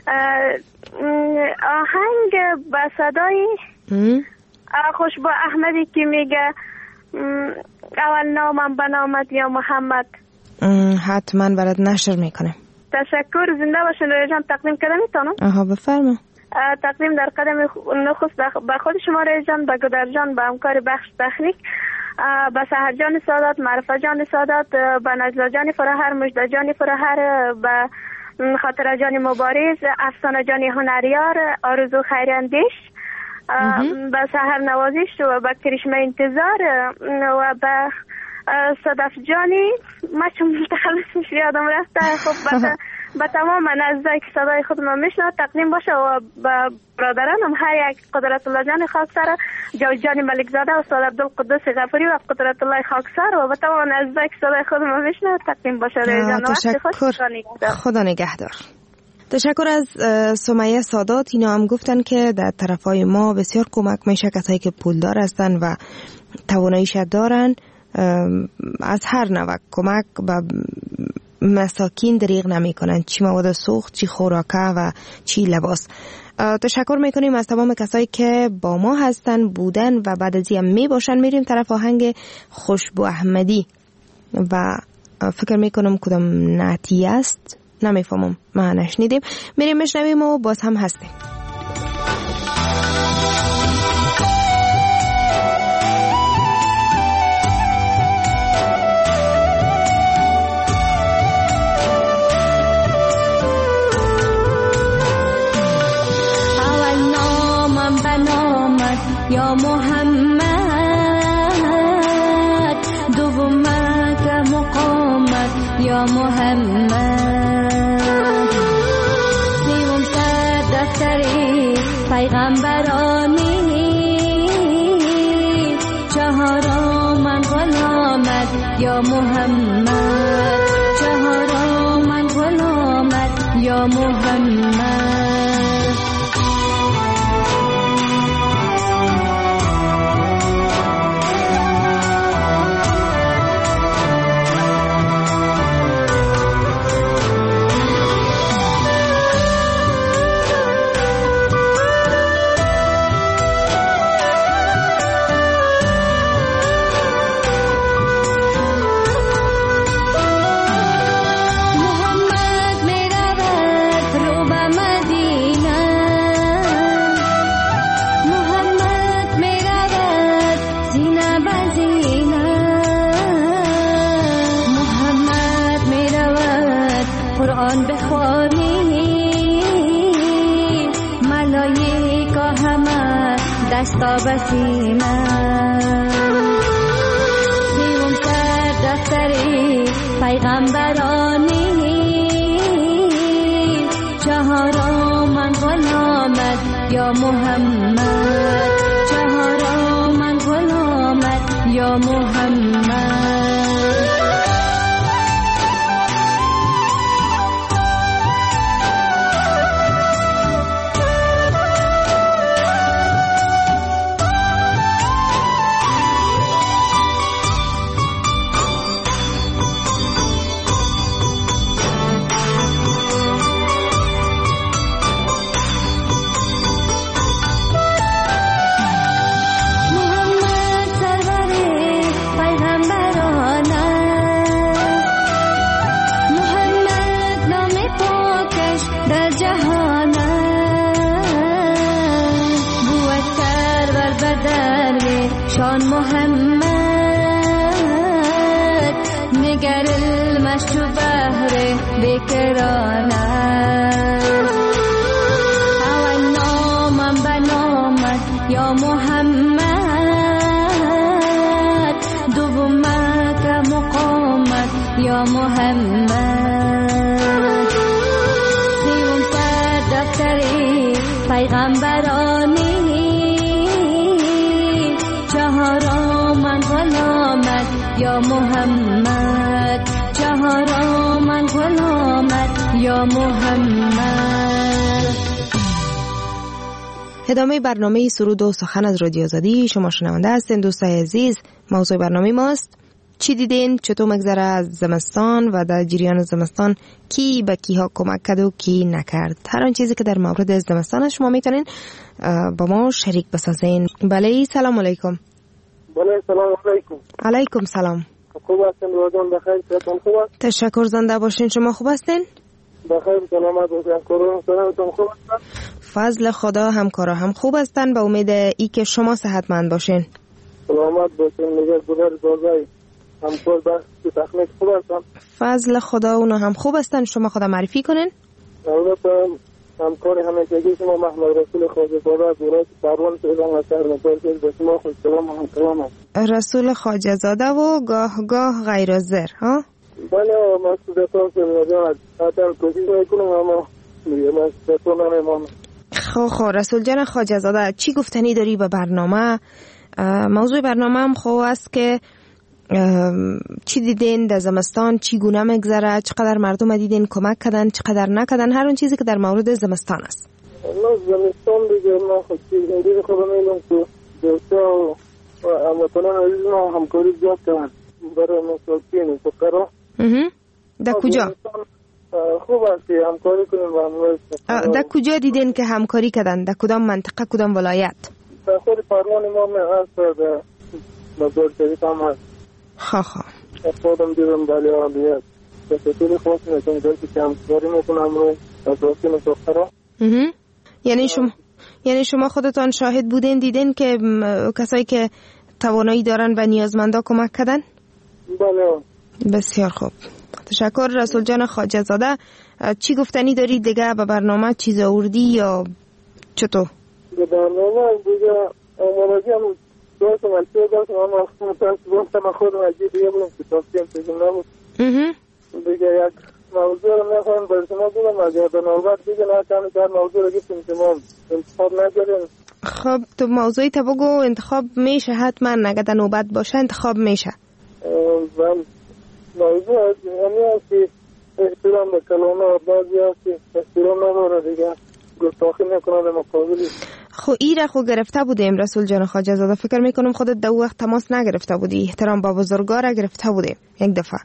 آهنگ با صدای خوشبو احمدی که میگه اول نامم بنامت یا محمد، حتما برات نشر میکنه. تشکر، زنده باشین رویا جان. تقدیم کردم میتونم؟ آها بفرما. تقدیم در قدم نخست به خود شما رویا جان، به گدر جان، به همکار بخش تکنیک، به سحر جان سادات، معرفه جان سادات، به نجلا جان فرهر، مجده جان فرهر، به خاطر جان مبارز، افسانه جان هنریار، آرزو خیراندیش، به سحر نوازش و به کرشمه انتظار و به صدف جانی، ما چون متخلص میشه یادم رفته. خب به تمام نزدیک صدای خودم میشنه تقدیم باشه و به برادرانم هر یک قدرت الله جان خاکسر، جاوید جان ملک زاده، استاد عبدالقدوس غفوری و قدرت الله خاکسر و به تمام نزدیک صدای خودم میشنه تقدیم باشه. تشکر، خدا نگهدار. تشکر از سمیه سادات. اینا هم گفتن که در طرفای ما بسیار کمک میشه، کسایی که پولدار هستن و تواناییش دارن از هر نوع کمک و مساکین دریغ نمی کنن، چی مواد سوخت، چی خوراکه و چی لباس. تشکر میکنیم از تمام کسایی که با ما هستن بودن و بعد از این می باشن. میریم طرف آهنگ خوشبو احمدی و فکر میکنم کدام نعتی است، نمیفهمم، ما نشنیدیم. میریم مشنویم و باز هم هستیم. یا محمد دومت مقامت یا محمد، سیوم سر دفتری پیغمبرانی، چهارم غلامت یا محمد، چهارم غلامت یا محمد. دستا بسیمم، سیوم سر دفتری پیغمبرانی، چهارم غلامت یا محمد، چهارم غلامت یا محمد. شان محمد نگر المشت بحر بکران است اول نامم بنامد یا محمد دومک مقامت یا محمد سیوم سر دفتری پیغمبرانی چهارم غلامت یا محمد چهارم غلامت یا محمد. ادامه برنامه سرود و سخن از رادیو آزادی شما شنونده هستین. دوستای عزیز، موضوع برنامه ماست چی دیدین، چطور مگذره از زمستان و در جریان زمستان کی به کی ها کمک کرد و کی نکرد. هر آن چیزی که در مورد زمستان شما میتونین با ما شریک بسازین. بله، سلام علیکم. بله، سلام علیکم. علیکم سلام. خوب هستین؟ روزان بخیر، صحتون خوب است؟ تشکر، زنده باشین. شما خوب هستین؟ بخیر، سلامت باشین. همکاران سلامتون خوب هستن؟ فضل خدا، همکارا هم خوب هستن. به امید ای که شما صحتمند باشین. سلامت باشین. نگه گذار زازای همکار بخش تخمیک خوب هستن؟ فضل خدا، اونا هم خوب هستن. شما خدا معرفی کنین. البته همکار همیشگی شما محمد رسول خواجه زاده از ولایت پروان تهران و شهر متولد به شما خوش سلام و همکاران است. رسول خواجه زاده و گاه گاه غیر زر ها؟ بله، مسئولیتان که میاد حتما کوشش میکنم اما مسئولیتان نمیمانم. خب خب رسول جان خواجه زاده، چی گفتنی داری به برنامه؟ موضوع برنامه هم خوب است که چی دیدین در زمستان، چی گونه مگذره، چقدر مردم دیدین کمک کردن، چقدر نکردن، هر اون چیزی که در مورد زمستان است. ما زمستان دیگه ما خود دیگه خود میلم که دوستا و هموطنان عزیز ما همکاری زیاد کردن برای مسئولین فقرا. در کجا؟ خوب است که همکاری کنیم با هموطنان. در کجا دیدین که همکاری کردن؟ در کدام منطقه، کدام ولایت؟ در خود پروان ما می هست، در مزار شریف هم هست. خواه خواه خودم دیدم بلی آبیت به سطوری خواست میکنم دارتی که همکاری میکنم روی اساسین سخترا. یعنی شما یعنی شما خودتان شاهد بودین، دیدین که کسایی که توانایی دارن و نیازمندا کمک کردن؟ بله. بسیار خوب، تشکر رسول جان خواجه زاده. چی گفتنی داری دیگه به برنامه؟ چیز آوردی یا چطور؟ به برنامه دیگه آمارگی هم دوست منطقه داشت اما متاسفانه خودم عجیب دیگه بودم که تاکیم پیشم نبود. دیگه یک موضوع رو میخوایم بر شما بودم اگر به نوبت دیگه نه کمی که هر موضوع رو گفتیم که ما انتخاب نکردیم. خب تو موضوعی تا بگو، انتخاب میشه حتما، نگه در نوبت باشه انتخاب میشه. و موضوع یعنی هست که احترام به کلامه بعضی هست که احترام نداره دیگه گستاخی میکنه به مقابلی. خو ای را خو گرفته بودیم رسول جان خواجه زاده، فکر میکنم خودت در وقت تماس نگرفته بودی، احترام با بزرگا را گرفته بودیم یک دفعه.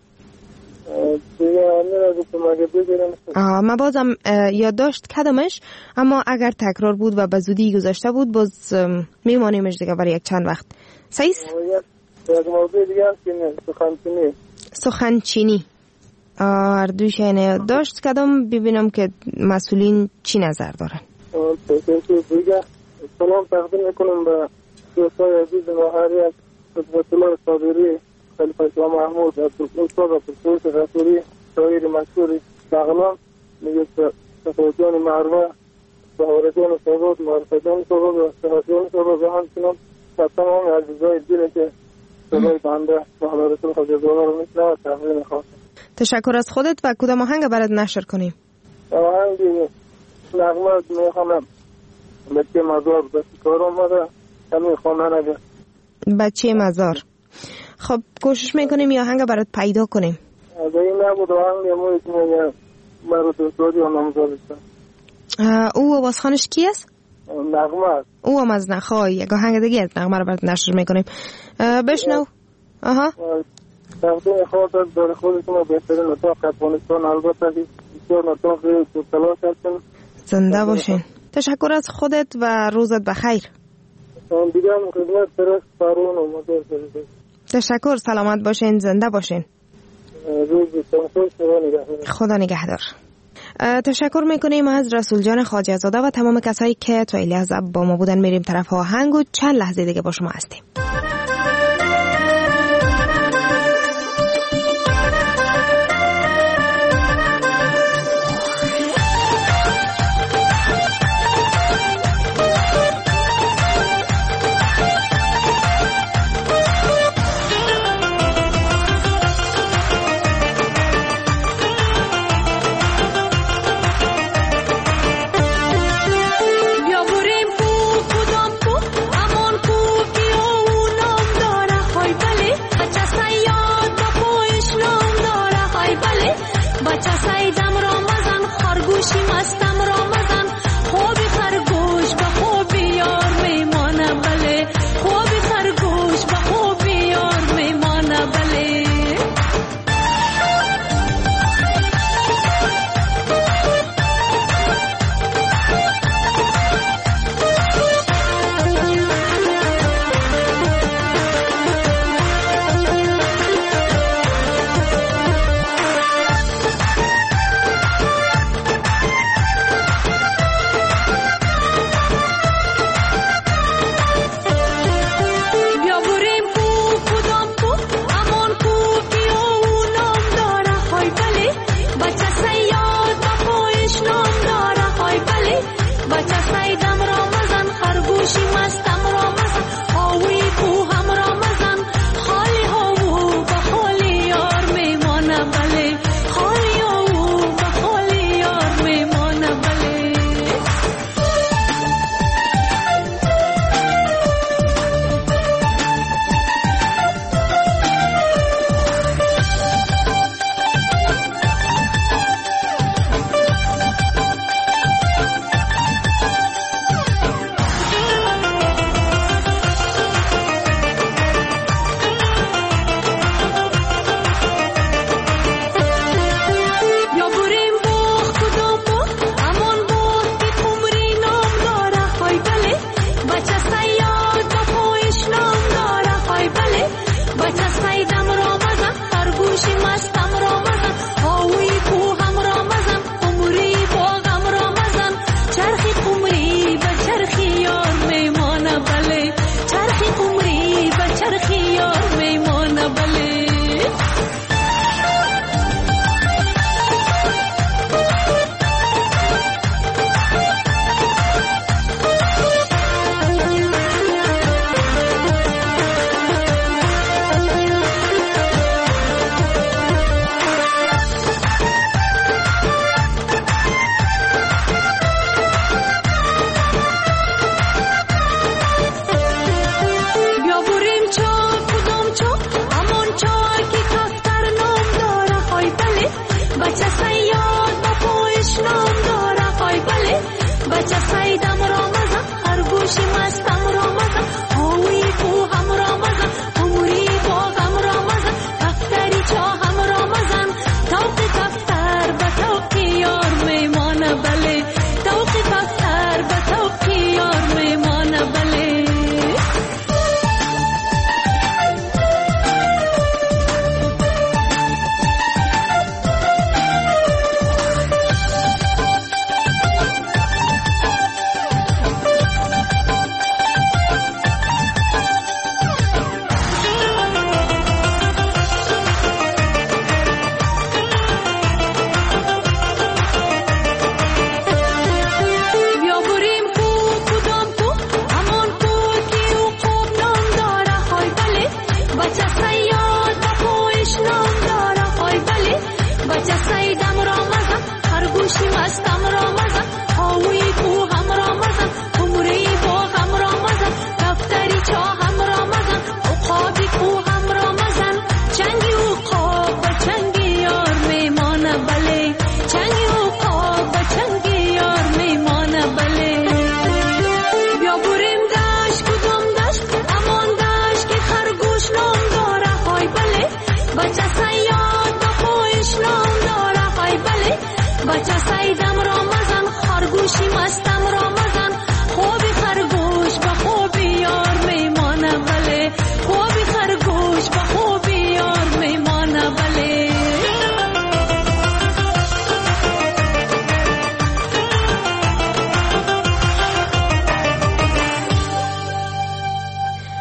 آه ما بازم یادداشت کردمش، اما اگر تکرار بود و به زودی گذاشته بود باز میمانیمش دیگه برای یک چند وقت. صحیح؟ یک موضوع دیگه هست که سخنچینی. سخنچینی هر دویش اینه یادداشت کردم ببینم که مسئولین چی نظر دارن. دیگه سلام تقدیم میکنم به دوستای عزیز ما، هر یک خدمت الله صابری، خلیفه شاه محمود، عبدالقدوس و پرسوس رسولی، شاعر مشهور بغلان، میگه صفوجان مروه، سهارجان صحبات، معرفجان صحبات و سهارجان صحبات و همچنان و تمام عزیزای دیره که صدای بنده محمد رسول خواجه زاده رو میشنه و تحویل میخواستم. تشکر از خودت. و کدام آهنگ برات نشر کنیم؟ آهنگی نغمه میخوانم بچه مزار بچه کار آمده همین خواندن اگر بچه مزار. خب کوشش میکنیم یا آهنگ برات پیدا کنیم. اگر این نبود آهنگ امروز میگه برات رسولی و نامزار بشتن. او آوازخانش کی است؟ نغمه است. او هم از نخواه یک آهنگ دیگه از نغمه رو برات نشر میکنیم. بشنو. آها تقدیم خواهد داره خودتون رو بهترین اتاق افغانستان، البته بسیار اتاق تلاش هستیم. زنده باشین. تشکر از خودت و روزت بخیر. دیگه هم خدمت پرست پروان و مدار شدید. تشکر، سلامت باشین، زنده باشین. روز خوش، خدا نگهدار. خدا نگهدار. تشکر میکنیم از رسول جان خواجه زاده و تمام کسایی که تا این لحظه با ما بودن. میریم طرف آهنگ و چند لحظه دیگه با شما هستیم. یا بریم کو کدام کو امان کو بیاونا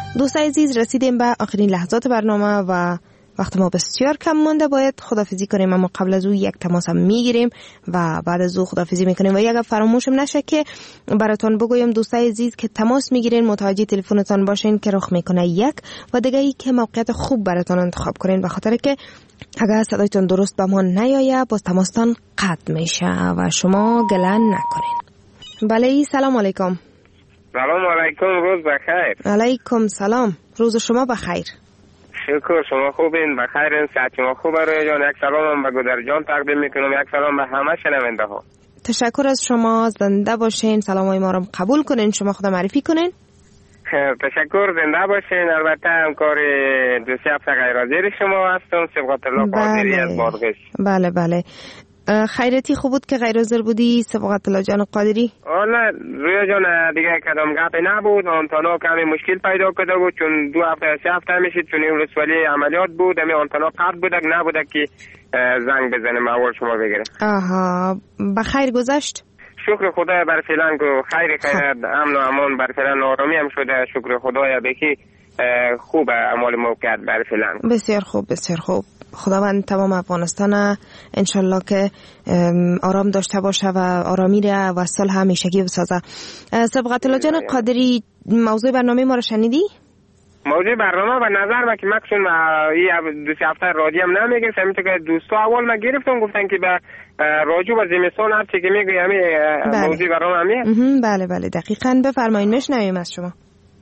دوستان عزیز رسیدیم به آخرین لحظات برنامه و وقت ما بسیار کم مونده، باید خدافزی کنیم، اما قبل از او یک تماس هم میگیریم و بعد از او خدافزی میکنیم. و یک فراموشم نشه که براتون بگویم دوستان عزیز که تماس میگیرین متوجه تلفنتون باشین که رخ میکنه یک و دیگه ای که موقعیت خوب براتون انتخاب کنین، به خاطر که اگر صدایتون درست به ما نیایه باز تماستان قطع میشه و شما گلن نکنین. بله سلام علیکم. سلام علیکم، روز بخیر. علیکم سلام، روز شما بخیر. شکر، شما خوبین؟ بخیرین؟ صحت شما خوبه رویا جان؟ یک سلام به گودر جان تقدیم میکنم، یک سلام به همه شنونده ها. تشکر از شما، زنده باشین، سلامای ما رو قبول کنین. شما خدا معرفی کنین. تشکر، زنده باشین. البته همکار دو سه هفته غیر حاضر شما هستم، سبقت الله قادری از بادغیس. بله بله. خیرتی خوب بود که غیر حاضر بودی سبقت الله جان قادری؟ آره رویا جان، دیگه کدام گپ نبود، آنتنا کمی مشکل پیدا کرده بود، چون دو هفته سه هفته میشید، چون این ولسوالی عملیات بود، همین آنتنا قطع بودک نبوده که زنگ بزنیم اول شما بگیره. آها، بخیر گذشت؟ شکر خدا بر فعلا کو خیر خیر، امن و امان بر فعلا، آرامی هم شده، شکر خدایا بکی خوب اعمال موقعیت بر فعلا. بسیار خوب بسیار خوب. خداوند تمام افغانستان انشالله که آرام داشته باشه و آرامی را و صلح همیشگی بسازه. سبقت الله جان قادری، موضوع برنامه ما رو شنیدی؟ موضوع برنامه به نظر من که مکسون این دو سه هفته رادی هم نمیگرفت، همینطور که دوستا اول ما گرفتم گفتن که به راجو و زمستان هر چی که میگوی همین موضوع برنامه همیه. بله بله دقیقاً، بفرمایید میشنویم از شما.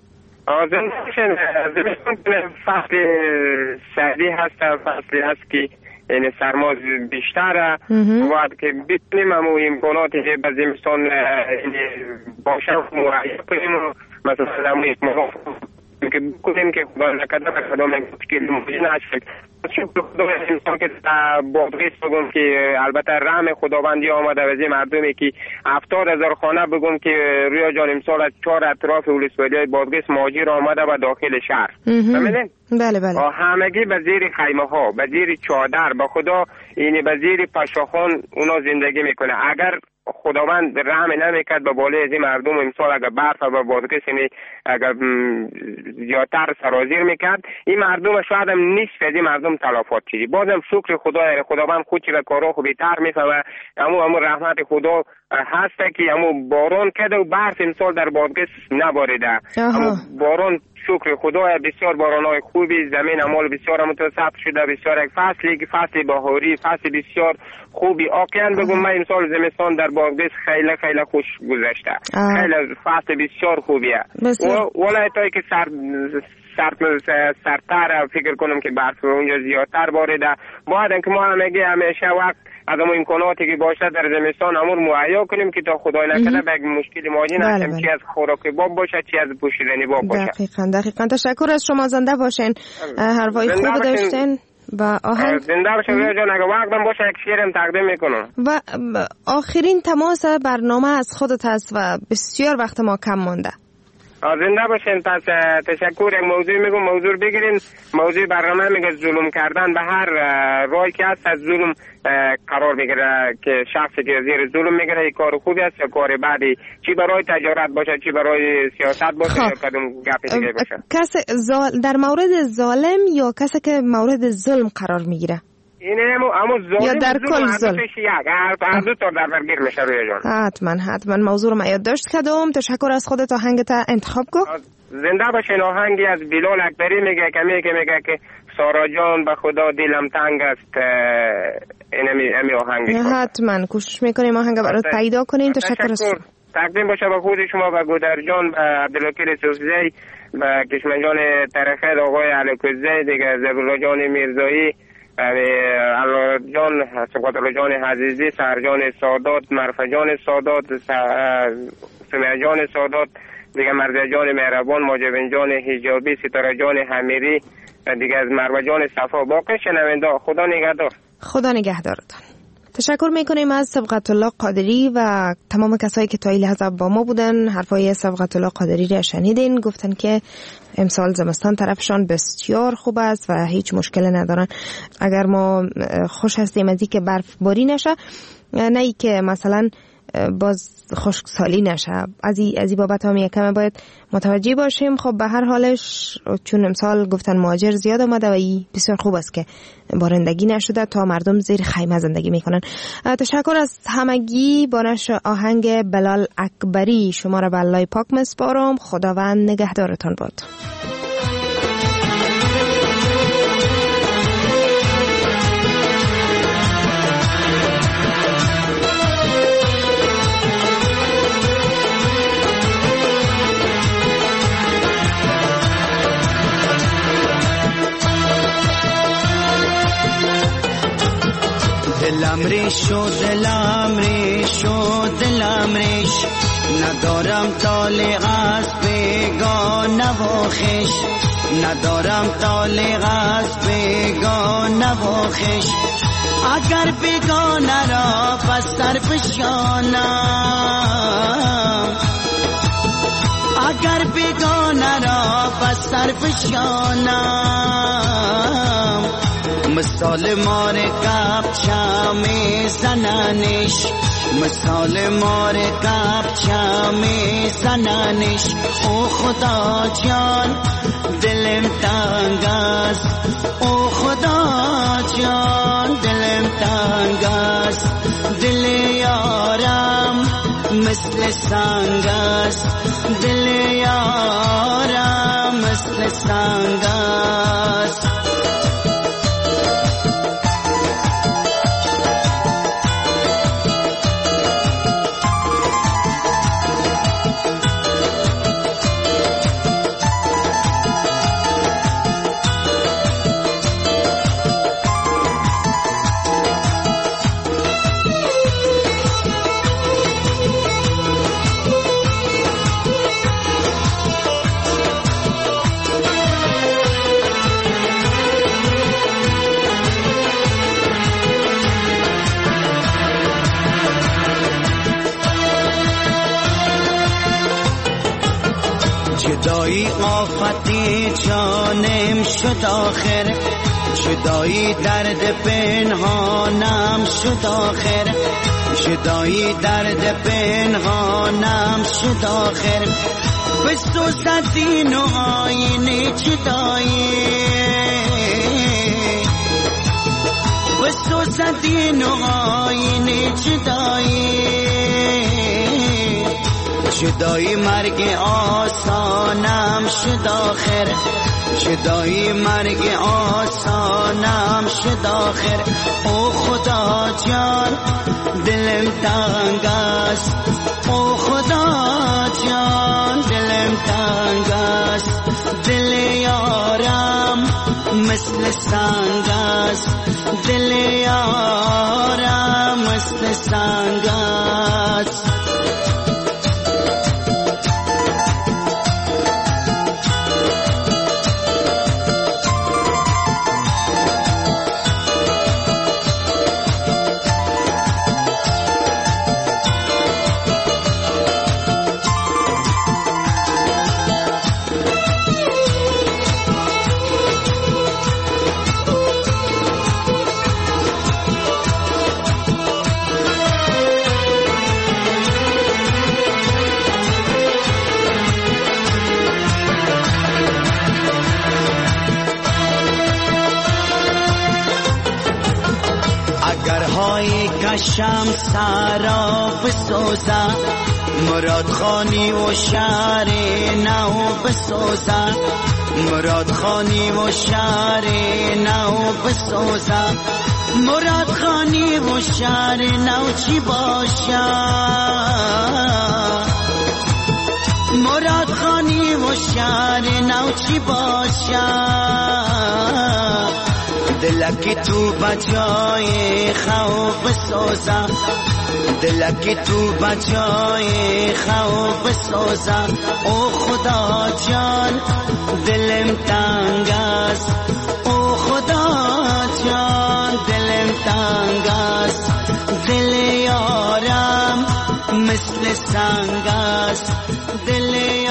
زمستان فصل سردی هست، فصلی هست که یعنی سرما بیشتره، باید که بتونیم همو امکاناتی که به زمستان باشه مهیا کنیم، مثلا همو اکمال که بکنیم که خدا نکرده به کدام مشکل موجود نشد. شکر خدا انسان که بادغیس بگم که البته رحم خداوندی آمده و زی مردمی که هفتاد هزار خانه بگم که رویا جان امسال از چهار اطراف ولسوالی بادغیس مهاجر آمده و داخل شهر. فهمیدین؟ بله بله. همگی به زیر خیمه ها، به زیر چادر، به خدا اینی به زیر پشاخان اونا زندگی میکنه. اگر خداوند رحم نمیکرد به بالای از این مردم امسال اگر برف و بادغیس یعنی اگر زیادتر سرازیر میکرد، این مردم شاید هم نیست از این مردم تلافات چیزی. بازم شکر خدا، خداوند خود چی به کارا خوبی تر میفهمه. امو امو رحمت خدا هست که امو باران کده و برف امسال در بادغیس نباریده. امو باران شکر خدا، بسیار بارانهای خوبی، زمین امال بسیار متصف شده، بسیار یک فصلی فصل بهاری، فصل بسیار خوبی. آقیان بگم من امسال زمستان در بادغیس خیلی خیلی خوش گذشته، خیلی فصل بسیار خوبیه. ولی تا که سر سر سرتر فکر کنم که برف اونجا زیادتر باریده. باید اینکه ما همگی همیشه وقت از اون امکاناتی که باشه در زمستان امور مهیا کنیم که تا خدای نکنه به مشکل مواجه نشیم، چی از خوراک باب باشه چی از پوشیدنی باب باشه. دقیقاً دقیقاً. تشکر از شما، زنده باشین، حرفای خوب داشتین و آهنگ زنده باشین رویا جان. اگه وقتم باشه یک شعرم تقدیم میکنم. و آخرین تماس برنامه از خودت هست و بسیار وقت ما کم مونده. زنده باشین. پس تشکر. یک موضوع میگم، موضوع بگیرین. موضوع برنامه میگه ظلم کردن به هر رای که هست از ظلم قرار میگیره، که شخصی که زیر ظلم میگیره این کار خوبی است یا کار بعدی، چی برای تجارت باشه چی برای سیاست باشه یا کدوم گپ دیگه باشه. کس زال... در مورد ظالم یا کسی که مورد ظلم قرار میگیره؟ این همو همو ظالم یا در کل ظلم هر دو تا در برگیر میشه روی جان. حتما حتما موضوع رو یاد داشت کدوم. تشکر از خودت، آهنگت انتخاب کو. زنده باشین. آهنگی از بلال اکبری میگه که میگه میگه که سارا جان به خدا دلم تنگ است. این امی امی آهنگی حتما کوشش میکنیم آهنگ برات پیدا کنیم. تشکر از شما. تقدیم باشه به خود شما، به گودر جان، به عبدالوکیل صوفزی، به کشمن جان ترخید، آقای علکوزی دیگه، زبرالله جان میرزایی، الله جان، سبقت الله جان حزیزی، سهر جان سادات، مرفه جان سادات، سمیه جان سادات دیگه، مرزه جان مهربان، ماجبین جان حجابی، ستاره جان حمیری دیگه، از مروه جان صفا. باقی شنونده خدا نگهدار. خدا نگهدارتان. تشکر میکنیم از سبقت الله قادری و تمام کسایی که تا این لحظه با ما بودن. حرفای سبقت الله قادری را شنیدین، گفتن که امسال زمستان طرفشان بسیار خوب است و هیچ مشکلی ندارن. اگر ما خوش هستیم از اینکه برف باری نشه، نه ای که مثلا باز خشکسالی نشه. از این از این بابت هم یکم باید متوجه باشیم. خب به هر حالش چون امسال گفتن مهاجر زیاد آمده و این بسیار خوب است که بارندگی نشده تا مردم زیر خیمه زندگی میکنن. تشکر از همگی. با نشر آهنگ بلال اکبری شما را به الله پاک مسپارم. خداوند نگهدارتان باد. دلم ریش و دلم ریش و دلم ریش ندارم طالع از بیگانه و خویش ندارم طالع از بیگانه و خویش اگر بیگانه را پس سر فشانم اگر بیگانه را پس سر فشانم مثال مار کبچه می زننش مثال مار کبچه می زننش او خدا جان دلم تنگ است او خدا جان دلم تنگ است دل یارم مثل سنگ است دل یارم مثل سنگ است جدایی آفتی جانم شد آخر جدایی درد پنهانم شد آخر جدایی درد پنهانم شد آخر بسوزد دین و آیین جدایی بسوزد دین و آیین جدایی جدایی مرگ آسانم شد آخر جدایی مرگ آسانم شد آخر او خدا جان دلم تنگ است او خدا جان دلم تنگ است دل یارم مثل سنگ است دل یارم مثل سنگ است کشم سرا بسوزم مراد خانی و شهر نو بسوزم مراد خانی و شهر نو بسوزم مراد خانی و شهر نو چی باشم مراد خانی و شهر نو چی باشم دلکی تو بجای خواب سوزم دلکی تو بجای خواب سوزم او خدا جان دلم تنگ است او خدا جان دلم تنگ است دل یارم مثل سنگ است دل